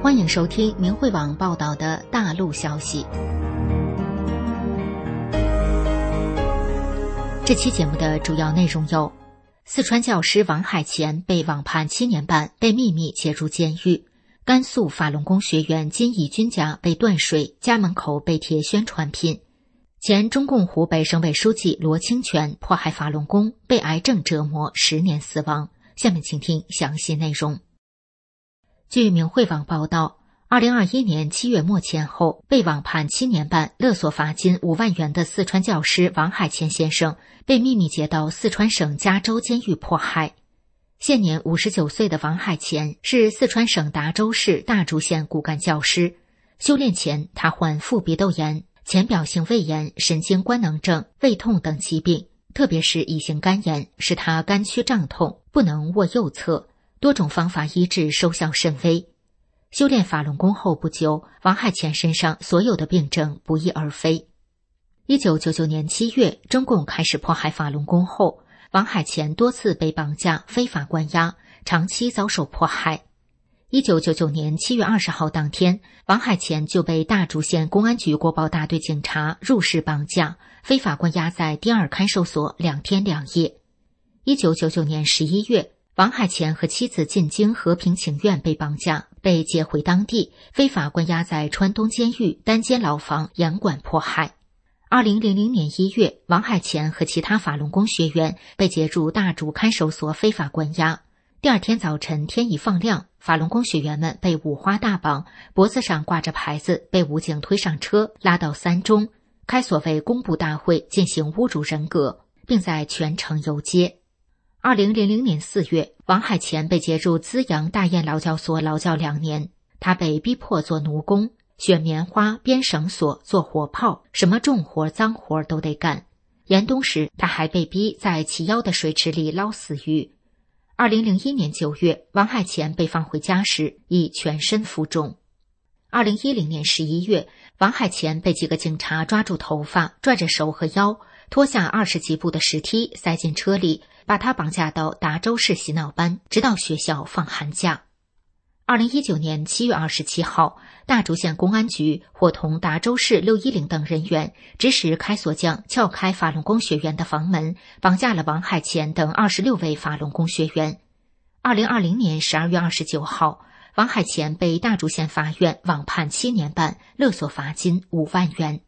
欢迎收听明慧网报道的大陆消息。这期节目的主要内容有：四川教师王海乾被网判7年半，被秘密接入监狱；甘肃法轮功学员金义军家被断水，家门口被贴宣传品；前中共湖北省委书记罗清泉迫害法轮功，被癌症折磨10年死亡。下面请听详细内容。据明慧网报道，2021年7月末前后被网判7年半、勒索罚金5万元的四川教师王海乾先生被秘密接到四川省加州监狱迫害。现年59岁的王海乾是四川省达州市大竹县骨干教师。修炼前，他患副鼻窦炎、浅表性胃炎、神经官能症、胃痛等疾病，特别是乙型肝炎，使他肝区胀痛，不能握右侧，多种方法医治收效甚微。修炼法轮功后不久，王海乾身上所有的病症不翼而飞。1999年7月，中共开始迫害法轮功后，王海乾多次被绑架、非法关押，长期遭受迫害。1999年7月20号当天，王海乾就被大竹县公安局国保大队警察入室绑架，非法关押在第2看守所2天2夜。1999年11月，王海乾和妻子进京和平请愿被绑架，被接回当地，非法关押在川东监狱单间牢房严管迫害。2000年1月，王海乾和其他法轮功学员被接入大竹看守所非法关押。第2天早晨天已放亮，法轮功学员们被五花大绑，脖子上挂着牌子，被武警推上车拉到3中，开所谓公布大会进行侮辱人格，并在全城游街。2000年4月，王海乾被接入资阳大雁劳教所劳教2年，他被逼迫做奴工，选棉花、编绳索、做火炮，什么重活脏活都得干。严冬时，他还被逼在齐腰的水池里捞死鱼。2001年9月，王海乾被放回家时已全身浮肿。2010年11月，王海乾被几个警察抓住头发，拽着手和腰，拖下20几步的石梯，塞进车里，把他绑架到达州市洗脑班，直到学校放寒假。2019年7月27号，大竹县公安局伙同达州市610等人员，指使开锁匠撬开法轮功学员的房门，绑架了王海乾等26位法轮功学员。2020年12月29号，王海乾被大竹县法院网判7年半，勒索罚金5万元。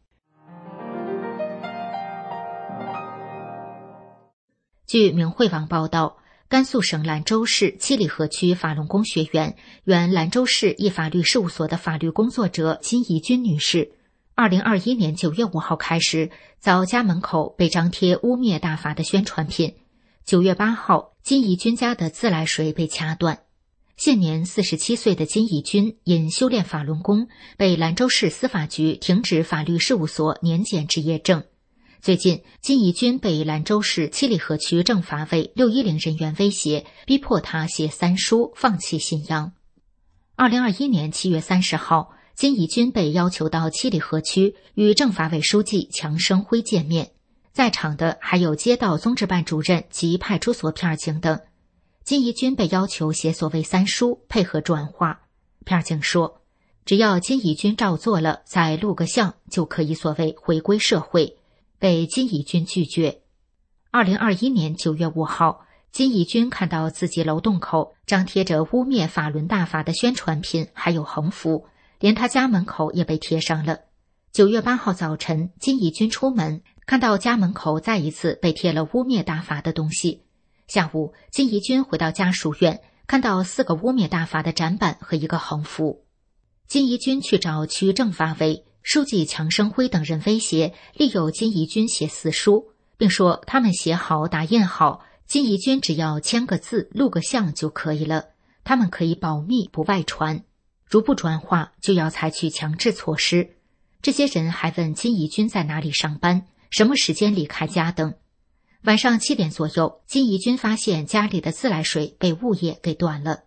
据明慧网报道，甘肃省兰州市七里河区法轮功学员，原兰州市一法律事务所的法律工作者金怡君女士，2021年9月5号开始遭家门口被张贴污蔑大法的宣传品。9月8号，金怡君家的自来水被掐断。现年47岁的金怡君因修炼法轮功，被兰州市司法局停止法律事务所年检执业证。最近，金怡君被兰州市七里河区政法委610人员威胁，逼迫他写3书，放弃信仰。2021年7月30号，金怡君被要求到七里河区与政法委书记强生辉见面，在场的还有街道综治办主任及派出所片警等。金怡君被要求写所谓3书，配合转化。片警说，只要金怡君照做了，再录个像，就可以所谓回归社会。被金怡君拒绝。2021年9月5号，金怡君看到自己楼洞口张贴着污蔑法轮大法的宣传品，还有横幅，连他家门口也被贴上了。9月8号早晨，金怡君出门，看到家门口再一次被贴了污蔑大法的东西。下午，金怡君回到家属院，看到4个污蔑大法的展板和一个横幅。金怡君去找区政法委书记强生辉等人威胁，力诱金怡君写4书，并说他们写好打印好，金怡君只要签个字录个像就可以了，他们可以保密不外传，如不转化就要采取强制措施。这些人还问金怡君在哪里上班，什么时间离开家等。晚上7点左右，金怡君发现家里的自来水被物业给断了。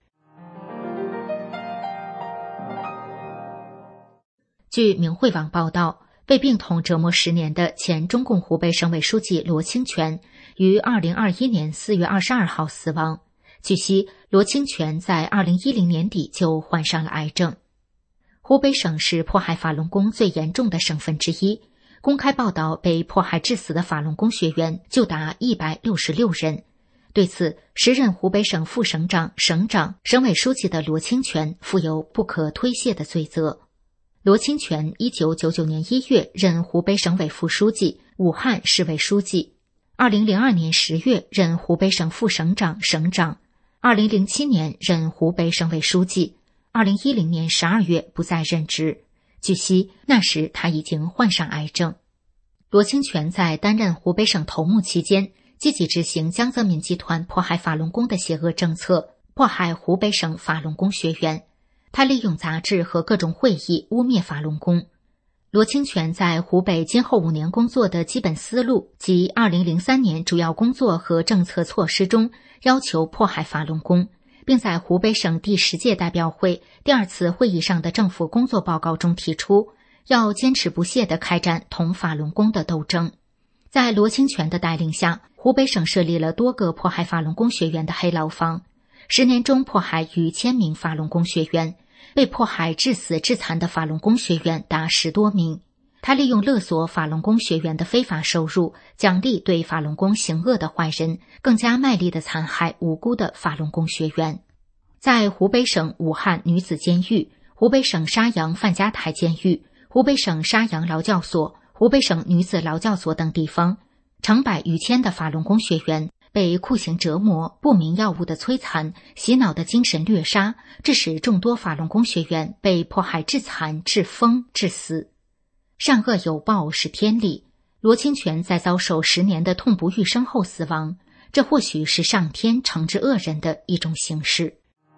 据明慧网报道，被病痛折磨10年的前中共湖北省委书记罗清泉于2021年4月22号死亡。据悉，罗清泉在2010年底就患上了癌症。 湖北省是迫害法轮功最严重的省份之一，公开报道被迫害致死的法轮功学员就达166人。对此，时任湖北省副省长、省长、省委书记的罗清泉负有不可推卸的罪责。罗清泉1999年1月任湖北省委副书记、武汉市委书记，2002年10月任湖北省副省长、省长，2007年任湖北省委书记，2010年12月不再任职。据悉，那时他已经患上癌症。罗清泉在担任湖北省头目期间，积极执行江泽民集团迫害法轮功的邪恶政策，迫害湖北省法轮功学员。他利用杂志和各种会议污蔑法轮功。罗清泉在湖北今后5年工作的基本思路及2003年主要工作和政策措施中要求迫害法轮功，并在湖北省第10届代表会第2次会议上的政府工作报告中提出，要坚持不懈地开展同法轮功的斗争。在罗清泉的带领下，湖北省设立了多个迫害法轮功学员的黑牢房，10年中迫害逾1000名法轮功学员，被迫害致死致残的法轮功学员达10多名。他利用勒索法轮功学员的非法收入，奖励对法轮功行恶的坏人，更加卖力地残害无辜的法轮功学员。在湖北省武汉女子监狱、湖北省沙洋范家台监狱、湖北省沙洋劳教所、湖北省女子劳教所等地方，成百余千的法轮功学员被酷刑折磨、不明药物的摧残、洗脑的精神虐杀，致使众多法轮功学员被迫害致残、致疯、致死。善恶有报是天理，罗清泉在遭受10年的痛不欲生后死亡，这或许是上天惩治恶人的一种形式。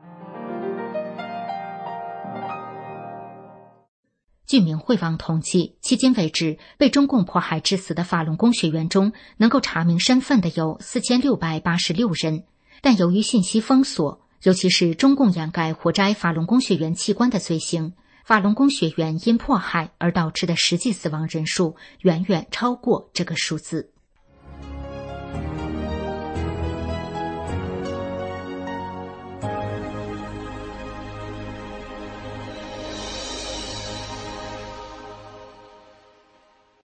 据明慧网统计，迄今为止被中共迫害致死的法轮功学员中，能够查明身份的有4686人，但由于信息封锁，尤其是中共掩盖活摘法轮功学员器官的罪行，法轮功学员因迫害而导致的实际死亡人数远远超过这个数字。